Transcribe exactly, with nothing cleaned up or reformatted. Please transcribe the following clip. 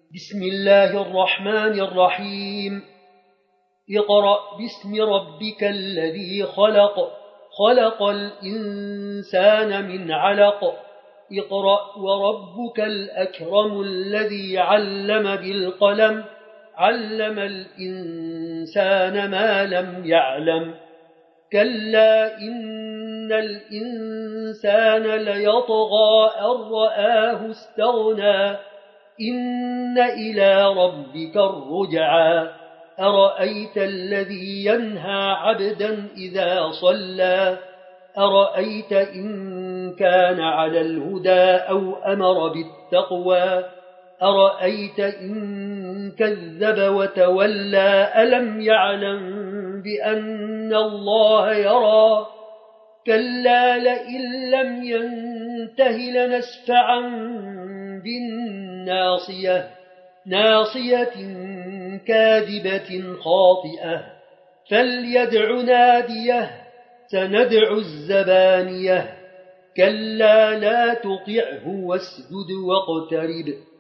بسم الله الرحمن الرحيم اقرأ باسم ربك الذي خلق خلق الإنسان من علق اقرأ وربك الأكرم الذي علم بالقلم علم الإنسان ما لم يعلم كلا إن الإنسان ليطغى أن رآه استغنى إن إلى ربك الرجعى أرأيت الذي ينهى عبدا إذا صلى أرأيت إن كان على الهدى أو أمر بالتقوى أرأيت إن كذب وتولى ألم يعلم بأن الله يرى كلا لئن لم ينته لنسفعا بالناصية ناصية كاذبة خاطئة فليدع ناديه سندع الزبانية كلا لا تطعه واسجد واقترب